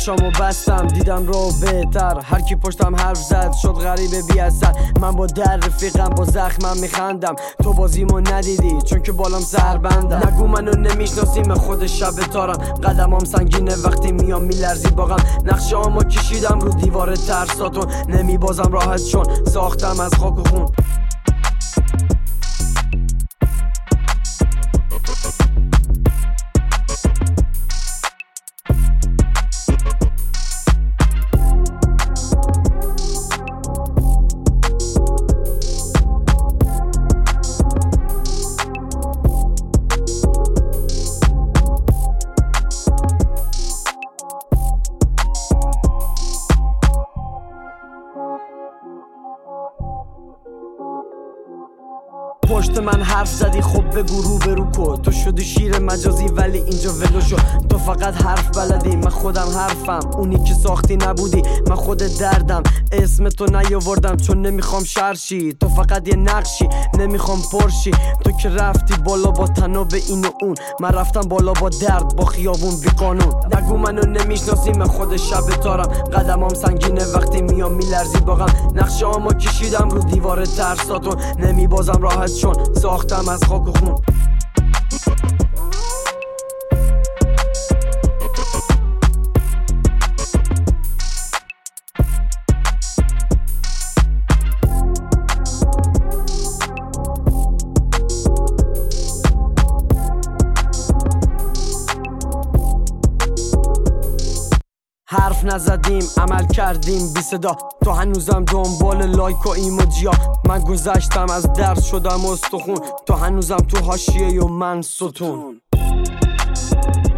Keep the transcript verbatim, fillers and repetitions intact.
چشامو بستم دیدم رو بهتر، هر کی پشتم حرف زد شد غریبه بی اثر. من با در رفیقم با زخمم میخندم، تو بازیمو ندیدی چون که بالام سربندم. نگو منو نمیشناسیم خود شب تارم، قدمام سنگینه وقتی میام میلرزی باغم. نقشه هامو کشیدم رو دیوار ترساتون، نمیبازم راحت چون ساختم از خاک و خون. پشت من حرف زدی خب بگو رو برو کو، تو شدی شیر مجازی ولی اینجا ولو شو. تو فقط حرف بلدی من خودم حرفم، اونی که ساختی نبودی من خود دردم. اسم تو نیاوردم چون نمیخوام شرشی، تو فقط یه نقشی نمیخوام پرشی. تو که رفتی بالا با تناب این و اون، من رفتم بالا با درد با خیابون بی قانون. نگو منو نمیشناسی من خود شب تارم، قدمام سنگینه وقتی میام میلرزی باغم. نقشه هامو کشیدم رو دیوار ترساتون، نمیبازم راحت چون ساختم از خاک و خون. حرف نزدیم عمل کردیم بی صدا، تو هنوزم دنبال لایک و ایموجیا. من گذشتم از درد شدم استخون، تو هنوزم تو حاشیه و من ستون.